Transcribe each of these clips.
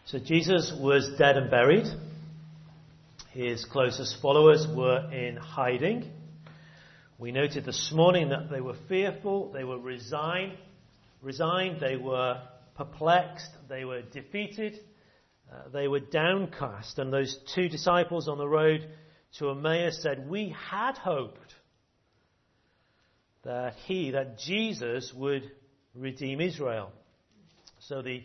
So Jesus was dead and buried. His closest followers were in hiding. We noted this morning that they were fearful, they were resigned, they were perplexed, they were defeated, they were downcast. And those two disciples on the road to Emmaus said, "We had hoped that Jesus would redeem Israel." So the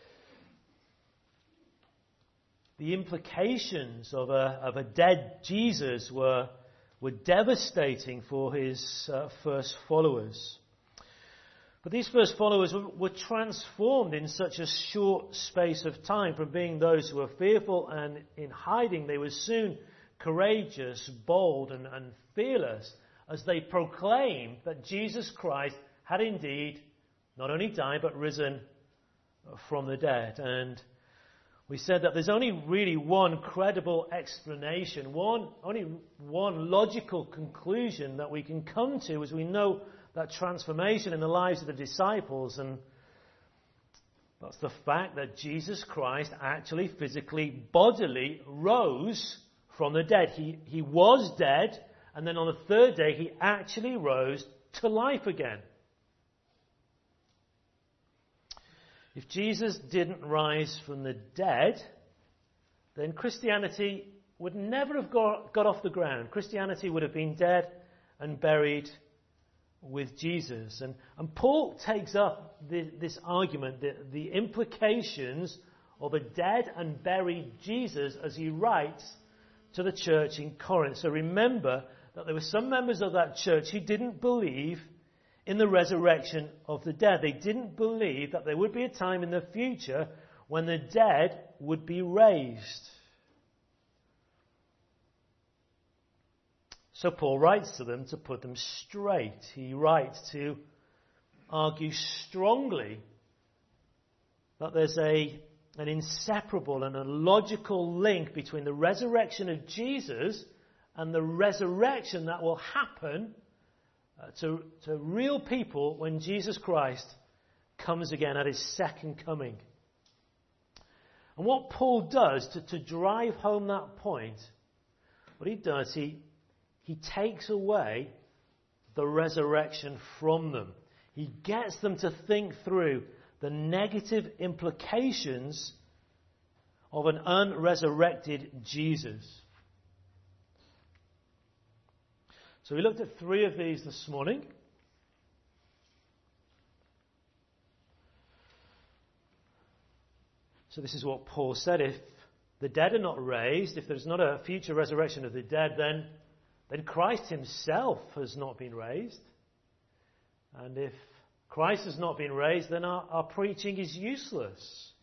implications of a dead Jesus were devastating for his first followers. But these first followers were transformed in such a short space of time. From being those who were fearful and in hiding, they were soon courageous, bold and fearless as they proclaimed that Jesus Christ had indeed not only died but risen from the dead. And we said that there's only really one credible explanation, only one logical conclusion that we can come to as we know that transformation in the lives of the disciples, and that's the fact that Jesus Christ actually physically, bodily rose from the dead. He was dead, and then on the third day he actually rose to life again. If Jesus didn't rise from the dead, then Christianity would never have got off the ground. Christianity would have been dead and buried with Jesus. And Paul takes up this argument, the implications of a dead and buried Jesus, as he writes to the church in Corinth. So remember that there were some members of that church who didn't believe in the resurrection of the dead. They didn't believe that there would be a time in the future when the dead would be raised. So Paul writes to them to put them straight. He writes to argue strongly that there's an inseparable and a logical link between the resurrection of Jesus and the resurrection that will happen to real people when Jesus Christ comes again at his second coming. And what Paul does to drive home that point, what he does, he takes away the resurrection from them. He gets them to think through the negative implications of an unresurrected Jesus. So we looked at three of these this morning. So this is what Paul said. If the dead are not raised, if there's not a future resurrection of the dead, then Christ himself has not been raised. And if Christ has not been raised, then our preaching is useless.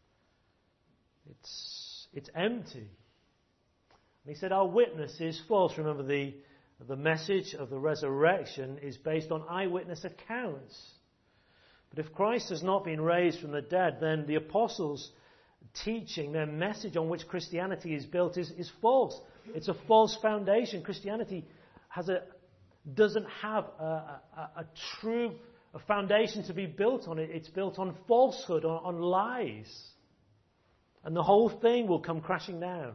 It's empty. And he said our witness is false. Remember, the message of the resurrection is based on eyewitness accounts. But if Christ has not been raised from the dead, then the apostles' teaching, their message on which Christianity is built is false. It's a false foundation. Christianity doesn't have a true foundation to be built on. It's built on falsehood, on lies. And the whole thing will come crashing down.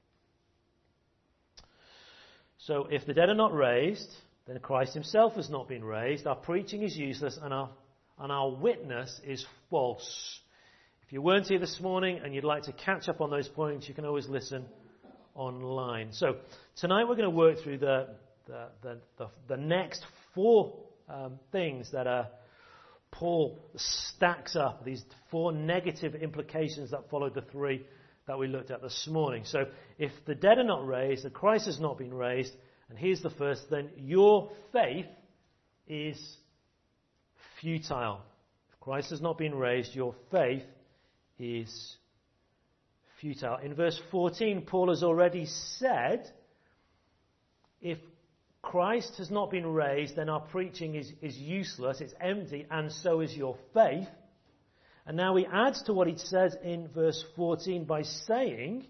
So if the dead are not raised, then Christ himself has not been raised. Our preaching is useless and our witness is false. If you weren't here this morning and you'd like to catch up on those points, you can always listen online. So tonight we're going to work through the next four things that Paul stacks up, these four negative implications that followed the three that we looked at this morning. So if the dead are not raised, and Christ has not been raised, and here's the first, then your faith is futile. If Christ has not been raised, your faith is futile. In verse 14, Paul has already said, if Christ has not been raised, then our preaching is useless, it's empty, and so is your faith. And now he adds to what he says in verse 14 by saying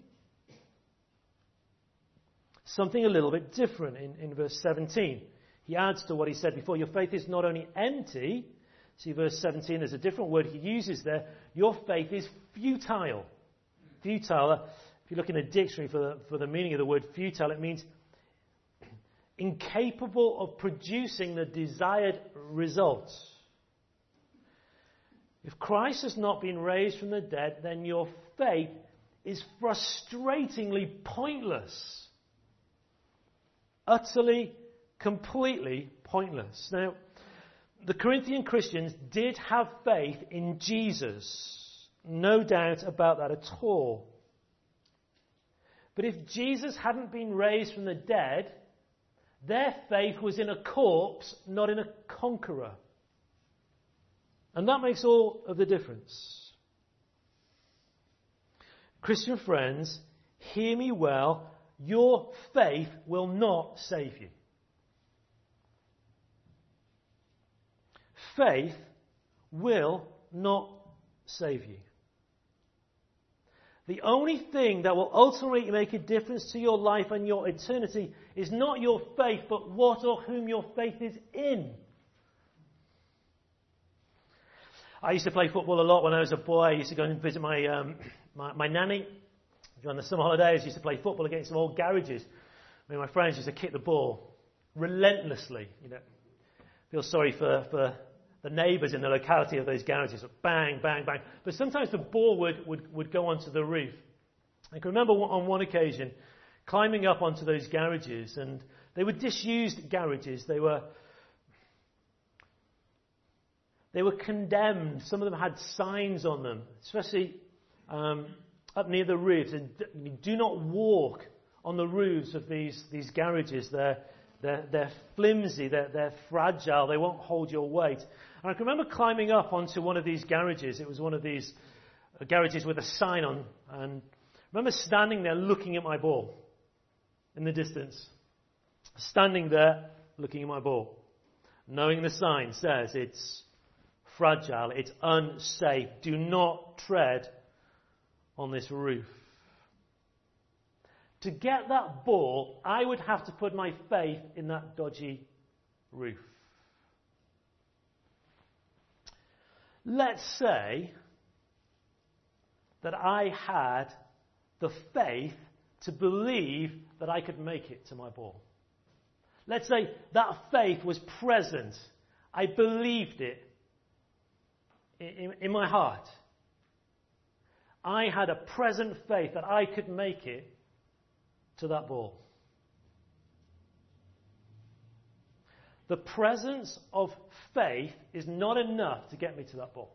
something a little bit different in verse 17. He adds to what he said before. Your faith is not only empty, see verse 17, there's a different word he uses there. Your faith is futile. futile, if you look in a dictionary for the meaning of the word futile, it means incapable of producing the desired results. If Christ has not been raised from the dead, then your faith is frustratingly pointless. Utterly, completely pointless. Now, the Corinthian Christians did have faith in Jesus. No doubt about that at all. But if Jesus hadn't been raised from the dead, their faith was in a corpse, not in a conqueror. And that makes all of the difference. Christian friends, hear me well. Your faith will not save you. Faith will not save you. The only thing that will ultimately make a difference to your life and your eternity is not your faith, but what or whom your faith is in. I used to play football a lot when I was a boy. I used to go and visit my nanny. During the summer holidays, I used to play football against some old garages. Me and my friends used to kick the ball relentlessly. Feel sorry for the neighbours in the locality of those garages. Bang, bang, bang. But sometimes the ball would go onto the roof. I can remember on one occasion climbing up onto those garages, and they were disused garages. They were condemned. Some of them had signs on them, especially up near the roofs. And do not walk on the roofs of these garages. They're flimsy, they're fragile, they won't hold your weight. And I can remember climbing up onto one of these garages. It was one of these garages with a sign on. And I remember standing there looking at my ball in the distance. Standing there looking at my ball. Knowing the sign says it's fragile, it's unsafe. Do not tread on this roof. To get that ball, I would have to put my faith in that dodgy roof. Let's say that I had the faith to believe that I could make it to my ball. Let's say that faith was present. I believed it in my heart. I had a present faith that I could make it to that ball. The presence of faith is not enough to get me to that ball.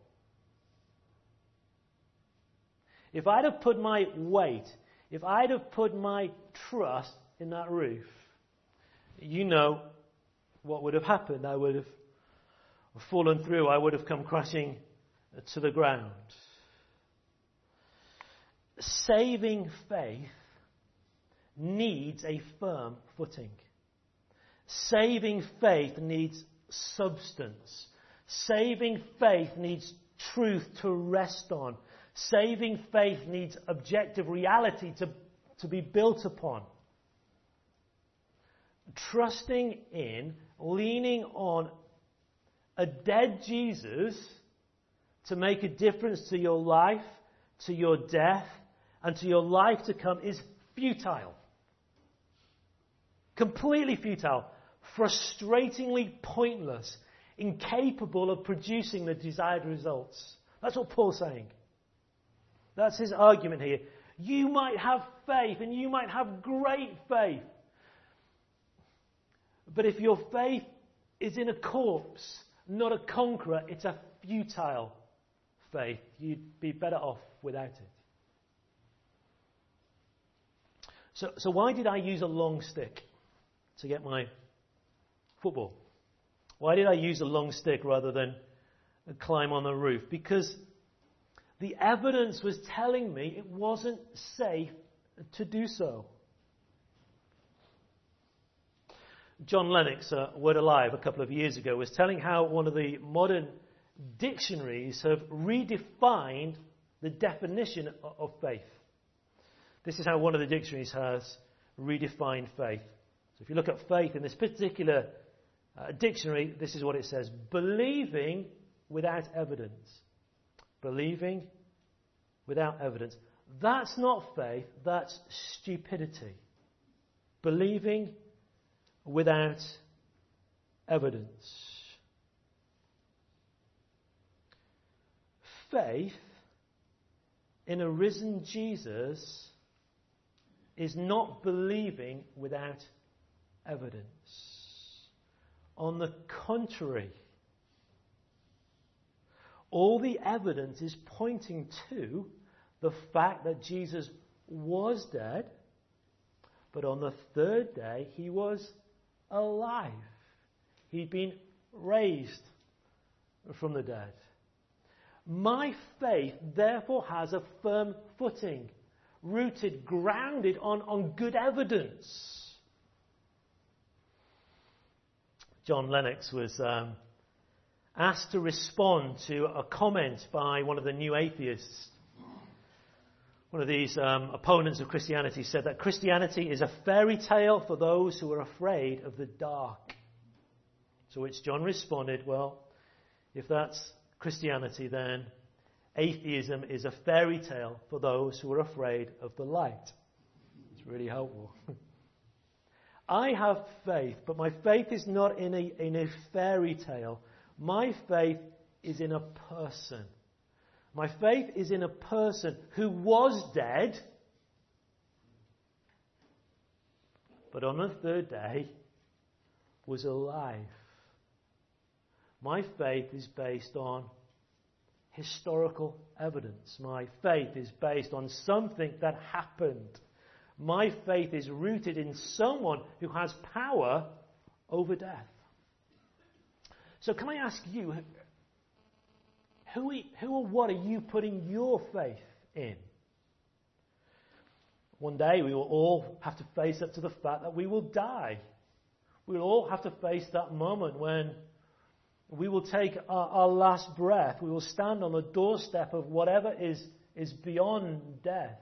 If I'd have put my weight, if I'd have put my trust in that roof, you know what would have happened. I would have fallen through. I would have come crashing to the ground. Saving faith needs a firm footing. Saving faith needs substance. Saving faith needs truth to rest on. Saving faith needs objective reality to be built upon. Trusting in, leaning on a dead Jesus to make a difference to your life, to your death, and to your life to come is futile. Completely futile. Frustratingly pointless. Incapable of producing the desired results. That's what Paul's saying. That's his argument here. You might have faith, and you might have great faith. But if your faith is in a corpse, not a conqueror, it's a futile faith. You'd be better off without it. So why did I use a long stick to get my football? Why did I use a long stick rather than climb on the roof? Because the evidence was telling me it wasn't safe to do so. John Lennox, Word Alive, a couple of years ago, was telling how one of the modern dictionaries have redefined the definition of faith. This is how one of the dictionaries has redefined faith. So if you look at faith in this particular dictionary, this is what it says. Believing without evidence. Believing without evidence. That's not faith, that's stupidity. Believing without evidence. Faith in a risen Jesus is not believing without evidence. On the contrary, all the evidence is pointing to the fact that Jesus was dead, but on the third day he was alive. He'd been raised from the dead. My faith therefore has a firm footing, rooted, grounded on good evidence. John Lennox was asked to respond to a comment by one of the new atheists. One of these opponents of Christianity said that Christianity is a fairy tale for those who are afraid of the dark. To which John responded, well, if that's Christianity, then atheism is a fairy tale for those who are afraid of the light. It's really helpful. I have faith, but my faith is not in a fairy tale. My faith is in a person. My faith is in a person who was dead, but on the third day was alive. My faith is based on historical evidence. My faith is based on something that happened. My faith is rooted in someone who has power over death. So can I ask you, who or what are you putting your faith in? One day we will all have to face up to the fact that we will die. We will all have to face that moment when we will take our last breath. We will stand on the doorstep of whatever is beyond death.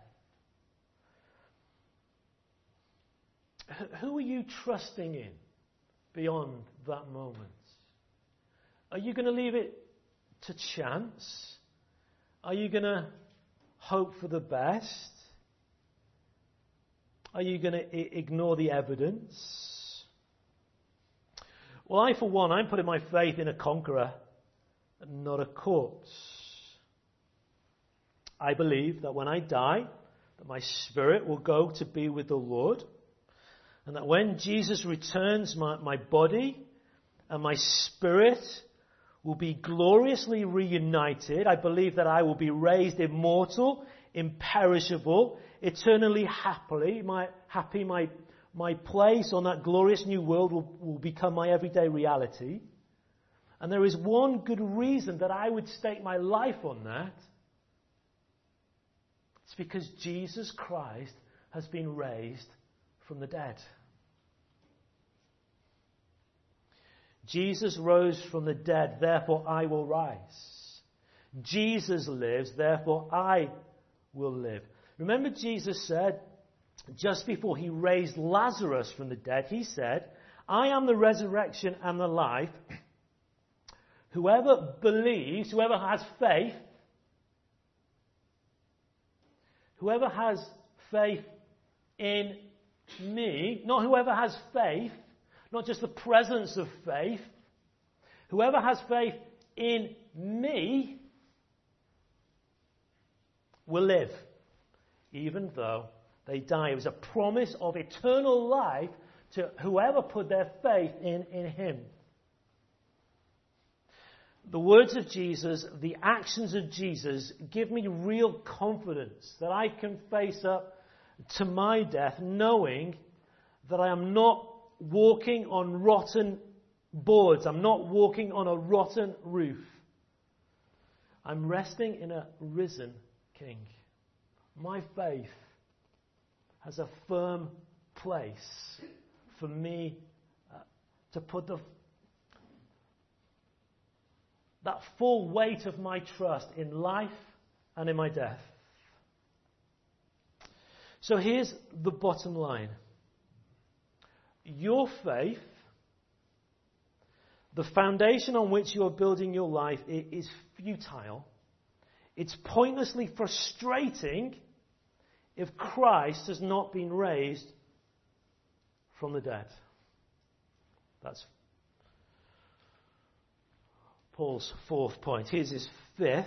Who are you trusting in beyond that moment? Are you going to leave it to chance? Are you going to hope for the best? Are you going to ignore the evidence? Well, I, for one, I'm putting my faith in a conqueror and not a corpse. I believe that when I die, that my spirit will go to be with the Lord, and that when Jesus returns, my body and my spirit will be gloriously reunited. I believe that I will be raised immortal, imperishable, eternally happy. My place on that glorious new world will become my everyday reality. And there is one good reason that I would stake my life on that. It's because Jesus Christ has been raised from the dead. Jesus rose from the dead, therefore I will rise. Jesus lives, therefore I will live. Remember, Jesus said, just before he raised Lazarus from the dead, he said, I am the resurrection and the life. Whoever believes, whoever has faith in me, not whoever has faith, not just the presence of faith, whoever has faith in me will live, even though they die. It was a promise of eternal life to whoever put their faith in him. The words of Jesus, the actions of Jesus give me real confidence that I can face up to my death knowing that I am not walking on rotten boards. I'm not walking on a rotten roof. I'm resting in a risen King. My faith has a firm place for me to put that full weight of my trust in life and in my death. So here's the bottom line. Your faith, the foundation on which you're building your life, is futile. It's pointlessly frustrating if Christ has not been raised from the dead. That's Paul's fourth point. Here's his fifth.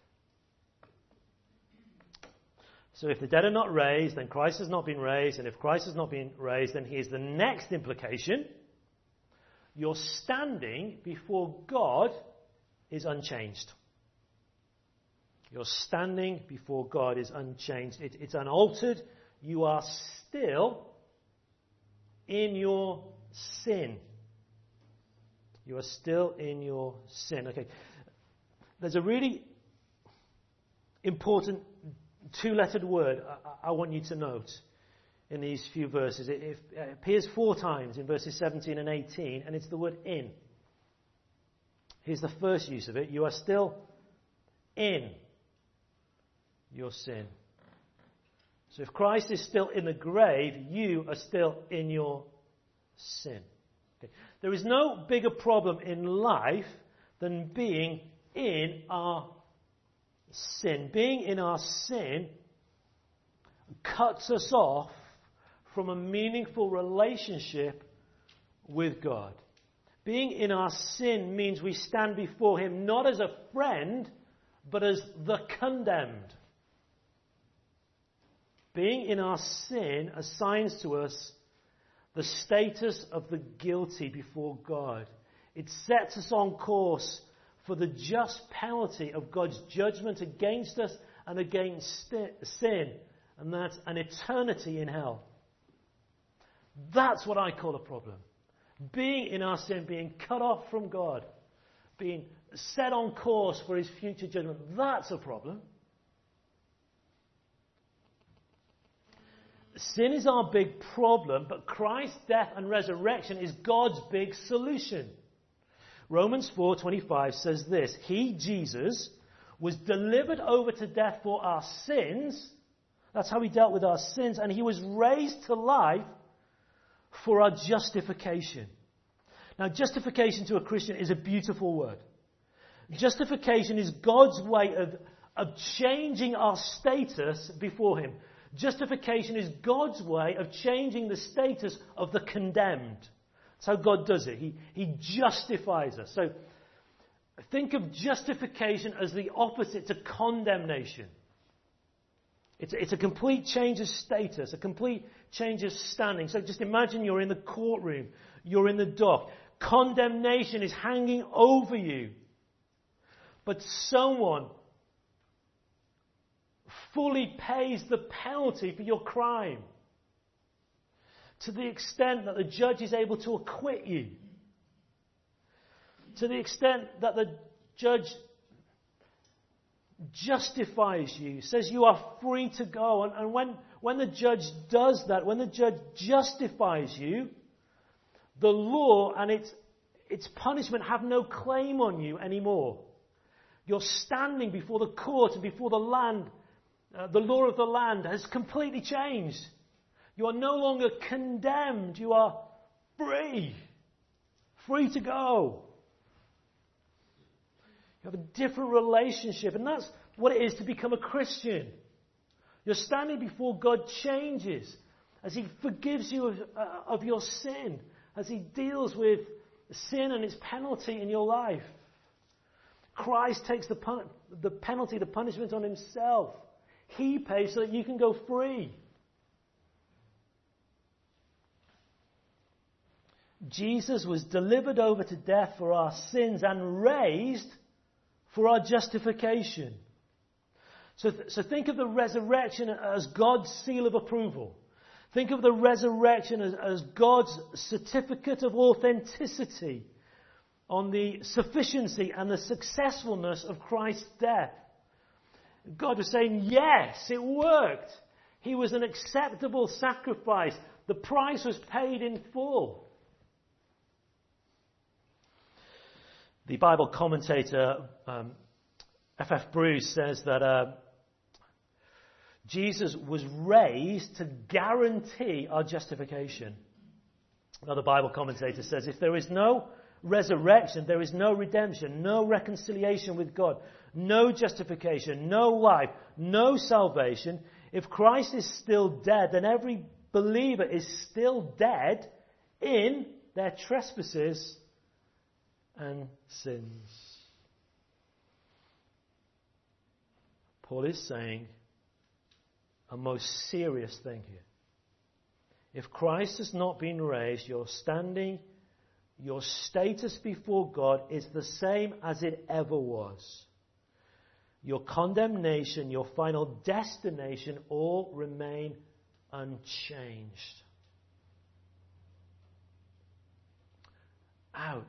So if the dead are not raised, then Christ has not been raised. And if Christ has not been raised, then here's the next implication. Your standing before God is unchanged. Your standing before God is unchanged. It's unaltered. You are still in your sin. You are still in your sin. Okay. There's a really important two-lettered word I want you to note in these few verses. It appears 4 times in verses 17 and 18, and it's the word in. Here's the first use of it. You are still in your sin. So if Christ is still in the grave, you are still in your sin. Okay. There is no bigger problem in life than being in our sin. Being in our sin cuts us off from a meaningful relationship with God. Being in our sin means we stand before Him not as a friend, but as the condemned. Being in our sin assigns to us the status of the guilty before God. It sets us on course for the just penalty of God's judgment against us and against sin, and that's an eternity in hell. That's what I call a problem. Being in our sin, being cut off from God, being set on course for His future judgment, that's a problem. Sin is our big problem, but Christ's death and resurrection is God's big solution. Romans 4:25 says this: He, Jesus, was delivered over to death for our sins. That's how He dealt with our sins. And He was raised to life for our justification. Now, justification to a Christian is a beautiful word. Justification is God's way of changing our status before Him. Justification is God's way of changing the status of the condemned. That's how God does it. He justifies us. So think of justification as the opposite to condemnation. It's a complete change of status, a complete change of standing. So just imagine you're in the courtroom, you're in the dock. Condemnation is hanging over you. But someone fully pays the penalty for your crime, to the extent that the judge is able to acquit you, to the extent that the judge justifies you, says you are free to go. And when the judge does that, when the judge justifies you, the law and its punishment have no claim on you anymore. Your standing before the court and before the land, the law of the land has completely changed. You are no longer condemned. You are free. Free to go. You have a different relationship. And that's what it is to become a Christian. Your standing before God changes as He forgives you of your sin, as He deals with sin and its penalty in your life. Christ takes the penalty, the punishment on Himself. He pays so that you can go free. Jesus was delivered over to death for our sins and raised for our justification. So think of the resurrection as God's seal of approval. Think of the resurrection as God's certificate of authenticity on the sufficiency and the successfulness of Christ's death. God was saying, yes, it worked. He was an acceptable sacrifice. The price was paid in full. The Bible commentator F.F. Bruce says that Jesus was raised to guarantee our justification. Another Bible commentator says, if there is no resurrection, there is no redemption, no reconciliation with God, no justification, no life, no salvation. If Christ is still dead, then every believer is still dead in their trespasses and sins. Paul is saying a most serious thing here. If Christ has not been raised, your standing, your status before God is the same as it ever was. Your condemnation, your final destination all remain unchanged. Ouch.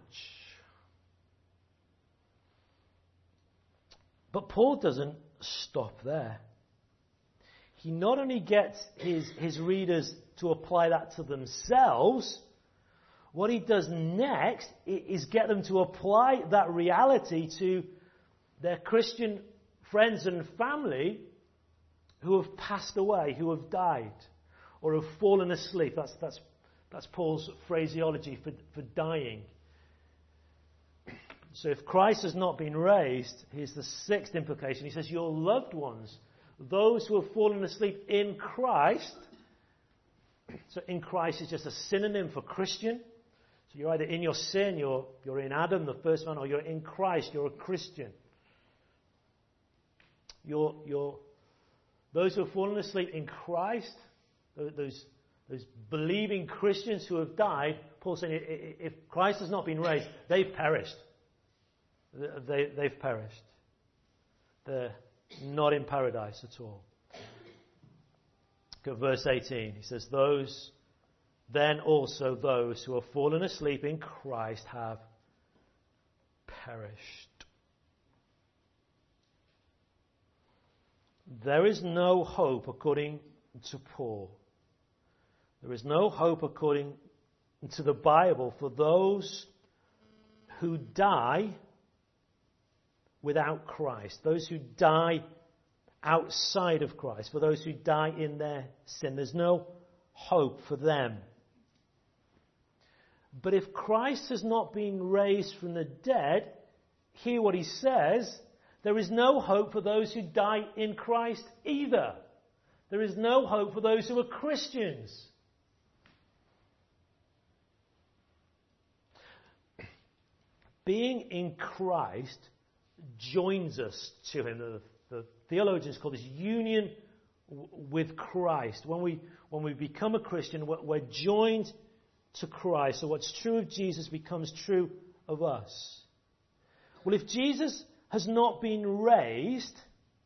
But Paul doesn't stop there. He not only gets his readers to apply that to themselves, what he does next is get them to apply that reality to their Christian friends and family who have passed away, who have died, or have fallen asleep. That's Paul's phraseology for dying. So if Christ has not been raised, here's the sixth implication. He says, your loved ones, those who have fallen asleep in Christ. So in Christ is just a synonym for Christian. So you're either in your sin, you're in Adam, the first man, or you're in Christ, you're a Christian. Those who have fallen asleep in Christ, those believing Christians who have died, Paul's saying, if Christ has not been raised, they've perished. They've perished. They're not in paradise at all. Look at verse 18. He says, then also those who have fallen asleep in Christ have perished. There is no hope according to Paul. There is no hope according to the Bible for those who die without Christ, those who die outside of Christ, for those who die in their sin. There's no hope for them. But if Christ has not been raised from the dead, hear what he says, there is no hope for those who die in Christ either. There is no hope for those who are Christians. Being in Christ joins us to him. The theologians call this union with Christ. When we become a Christian, we're joined to Christ. So what's true of Jesus becomes true of us. Well, if Jesus has not been raised,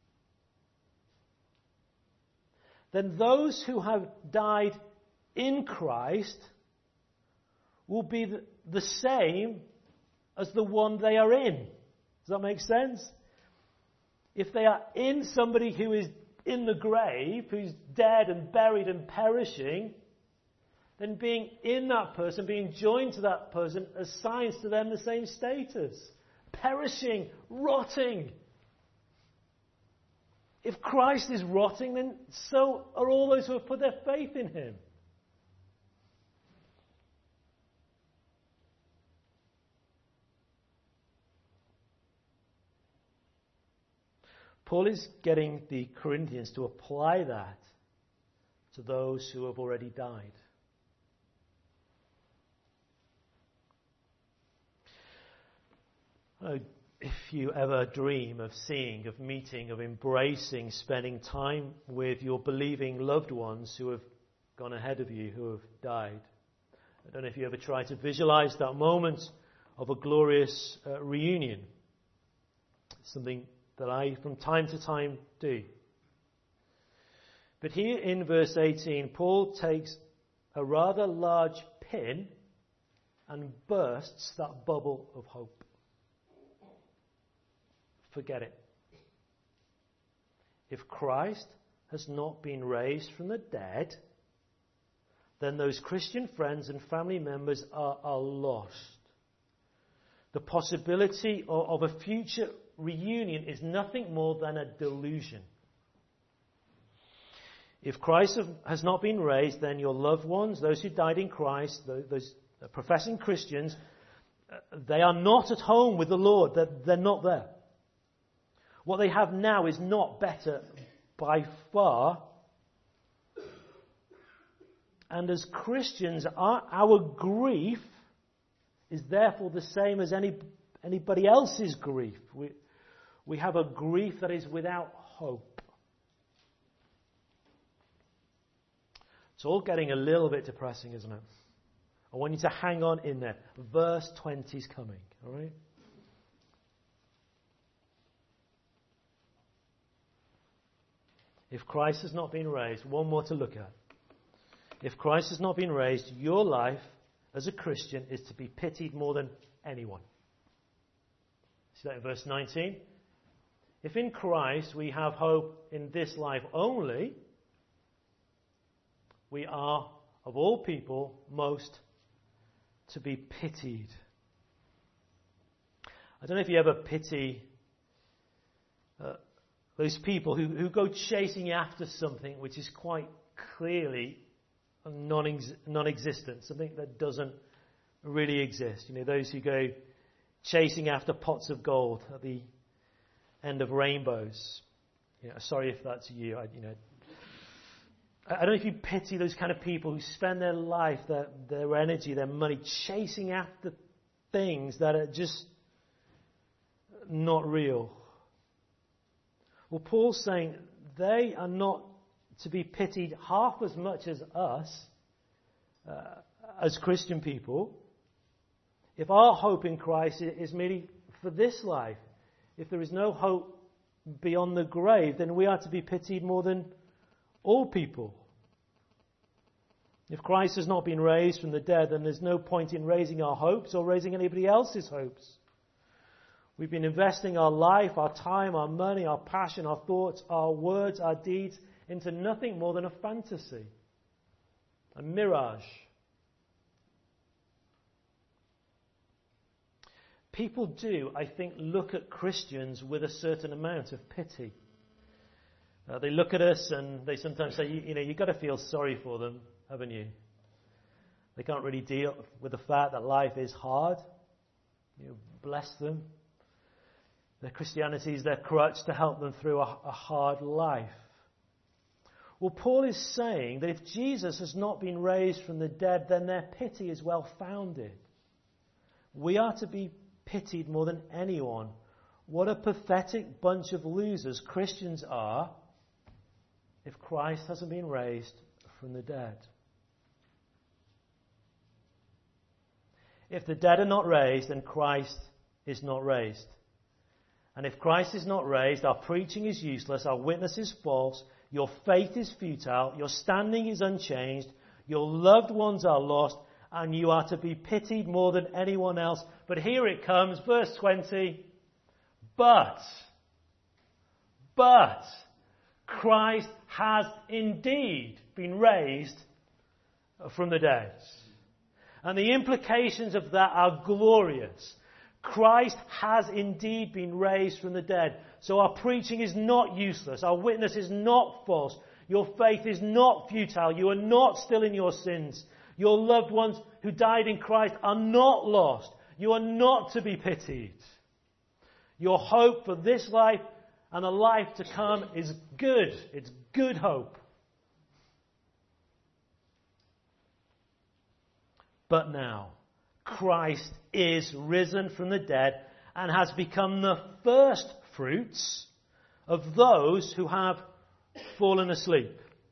then those who have died in Christ will be the same as the one they are in. Does that make sense? If they are in somebody who is in the grave, who's dead and buried and perishing, then being in that person, being joined to that person, assigns to them the same status. Perishing, rotting. If Christ is rotting, then so are all those who have put their faith in him. Paul is getting the Corinthians to apply that to those who have already died. If you ever dream of seeing, of meeting, of embracing, spending time with your believing loved ones who have gone ahead of you, who have died. I don't know if you ever try to visualize that moment of a glorious reunion. It's something that I from time to time do. But here in verse 18, Paul takes a rather large pin and bursts that bubble of hope. Forget it. If Christ has not been raised from the dead, then those Christian friends and family members are lost. The possibility of a future reunion is nothing more than a delusion. If Christ has not been raised, then your loved ones, those who died in Christ, those professing Christians, they are not at home with the Lord. They're not there. What they have now is not better by far And as Christians, our grief is therefore the same as anybody else's grief. We have a grief that is without hope. It's all getting a little bit depressing, isn't it? I want you to hang on in there. Verse 20 is coming, all right? If Christ has not been raised, one more to look at. If Christ has not been raised, your life as a Christian is to be pitied more than anyone. See that in verse 19? If in Christ we have hope in this life only, we are, of all people, most to be pitied. I don't know if you ever pity those people who go chasing after something which is quite clearly non-existent, something that doesn't really exist. You know, those who go chasing after pots of gold at the end of rainbows. You know, sorry if that's you. I don't know if you pity those kind of people who spend their life, their energy, their money chasing after things that are just not real. Well, Paul's saying they are not to be pitied half as much as us, as Christian people. If our hope in Christ is merely for this life, if there is no hope beyond the grave, then we are to be pitied more than all people. If Christ has not been raised from the dead, then there's no point in raising our hopes or raising anybody else's hopes. We've been investing our life, our time, our money, our passion, our thoughts, our words, our deeds into nothing more than a fantasy, a mirage. People do, I think, look at Christians with a certain amount of pity. They look at us and they sometimes say, you've got to feel sorry for them, haven't you? They can't really deal with the fact that life is hard. Bless them. Their Christianity is their crutch to help them through a hard life. Well, Paul is saying that if Jesus has not been raised from the dead, then their pity is well founded. We are to be pitied more than anyone. What a pathetic bunch of losers Christians are if Christ hasn't been raised from the dead. If the dead are not raised, then Christ is not raised. And if Christ is not raised, our preaching is useless, our witness is false, your faith is futile, your standing is unchanged, your loved ones are lost, and you are to be pitied more than anyone else. But here it comes, verse 20. But Christ has indeed been raised from the dead. And the implications of that are glorious. Christ has indeed been raised from the dead. So our preaching is not useless. Our witness is not false. Your faith is not futile. You are not still in your sins. Your loved ones who died in Christ are not lost. You are not to be pitied. Your hope for this life and the life to come is good. It's good hope. But now, Christ is risen from the dead and has become the first fruits of those who have fallen asleep.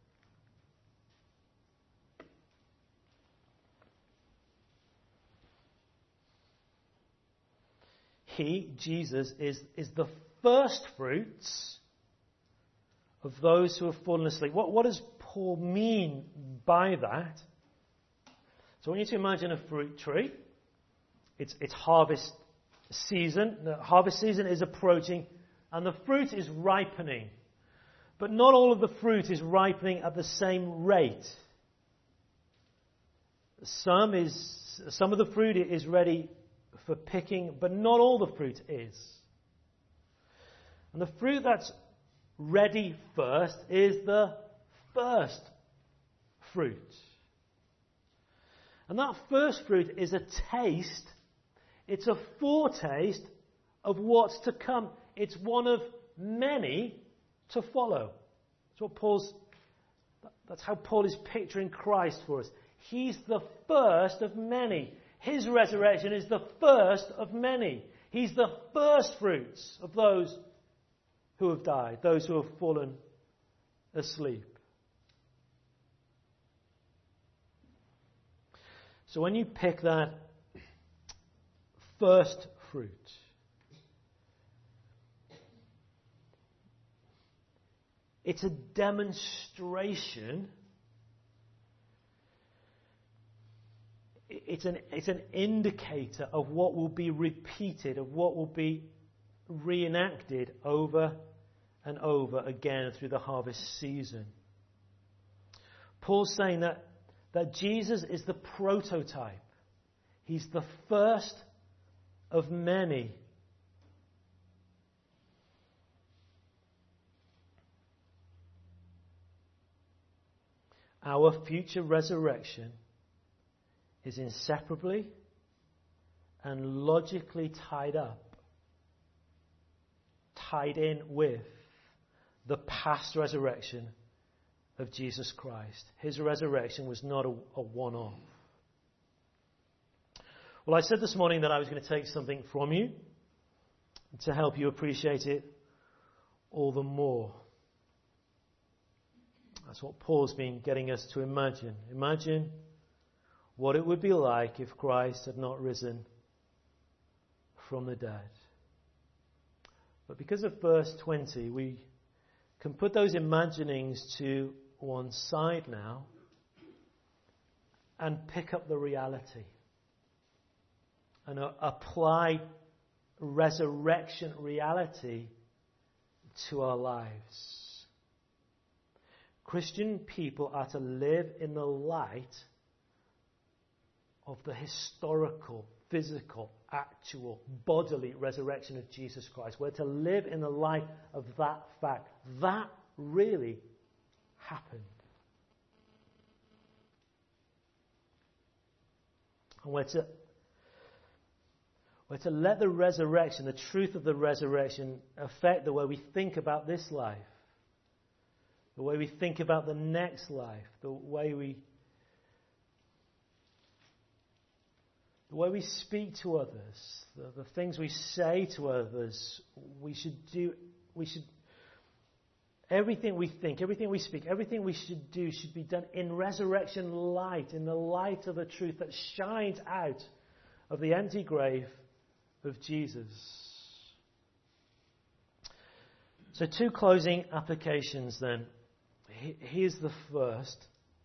He, Jesus, is the first fruits of those who have fallen asleep. What does Paul mean by that? So I want you to imagine a fruit tree. It's harvest season. The harvest season is approaching and the fruit is ripening. But not all of the fruit is ripening at the same rate. Some of the fruit is ready for picking, but not all the fruit is. And the fruit that's ready first is the first fruit. And that first fruit is a taste, it's a foretaste of what's to come. It's one of many to follow. That's how Paul is picturing Christ for us. He's the first of many. His resurrection is the first of many. He's the first fruits of those who have died, those who have fallen asleep. So when you pick that first fruit, it's a demonstration. It's an indicator of what will be repeated, of what will be reenacted over and over again through the harvest season. Paul's saying that Jesus is the prototype. He's the first of many. Our future resurrection is inseparably and logically tied in with the past resurrection of Jesus Christ. His resurrection was not a one-off. Well, I said this morning that I was going to take something from you to help you appreciate it all the more. That's what Paul's been getting us to imagine. Imagine what it would be like if Christ had not risen from the dead. But because of verse 20, we can put those imaginings to one side now and pick up the reality and apply resurrection reality to our lives. Christian people are to live in the light of the historical, physical, actual, bodily resurrection of Jesus Christ. We're to live in the light of that fact. That really happened. And we're to let the resurrection, the truth of the resurrection, affect the way we think about this life, the way we think about the next life, the way we speak to others, the things we say to others. Everything we think, everything we speak, everything we should do should be done in resurrection light, in the light of the truth that shines out of the empty grave of Jesus. So 2 closing applications then. Here's the first.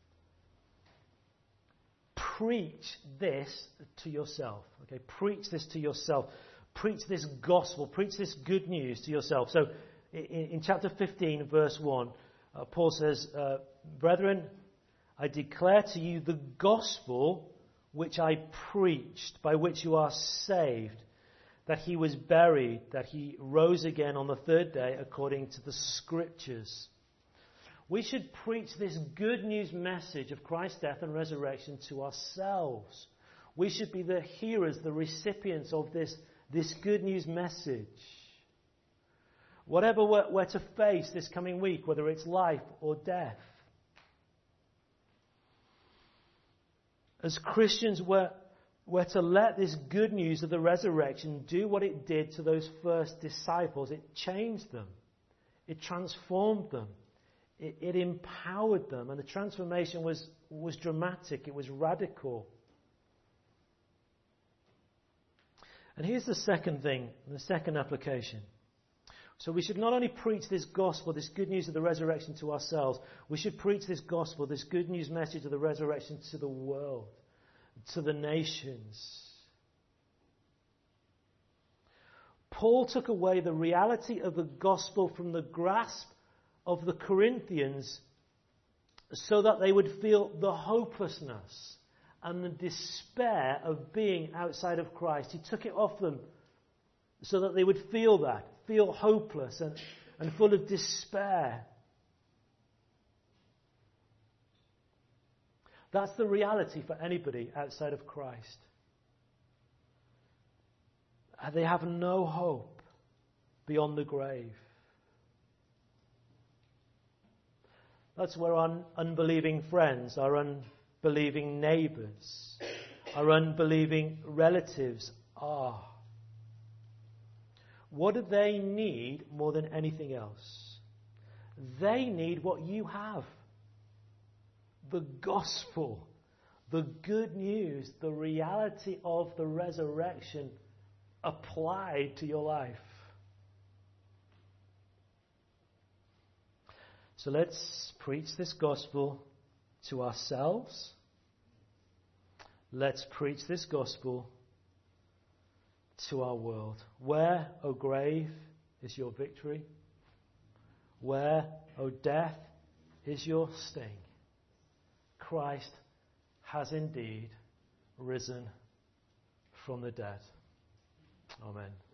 Preach this to yourself. Okay, preach this to yourself. Preach this gospel. Preach this good news to yourself. So in chapter 15, verse 1, Paul says, Brethren, I declare to you the gospel which I preached, by which you are saved, that he was buried, that he rose again on the third day according to the Scriptures. We should preach this good news message of Christ's death and resurrection to ourselves. We should be the hearers, the recipients of this good news message. Whatever we're to face this coming week, whether it's life or death. As Christians, we're to let this good news of the resurrection do what it did to those first disciples. It changed them. It transformed them. It empowered them. And the transformation was dramatic. It was radical. And here's the second thing, the second application. So we should not only preach this gospel, this good news of the resurrection to ourselves, we should preach this gospel, this good news message of the resurrection to the world, to the nations. Paul took away the reality of the gospel from the grasp of the Corinthians so that they would feel the hopelessness and the despair of being outside of Christ. He took it off them so that they would feel hopeless and full of despair. That's the reality for anybody outside of Christ. They have no hope beyond the grave. That's where our unbelieving friends, our unbelieving neighbours, our unbelieving relatives are. What do they need more than anything else? They need what you have. The gospel, the good news, the reality of the resurrection applied to your life. So let's preach this gospel to ourselves. Let's preach this gospel to our world. Where, O grave, is your victory? Where, O death, is your sting? Christ has indeed risen from the dead. Amen.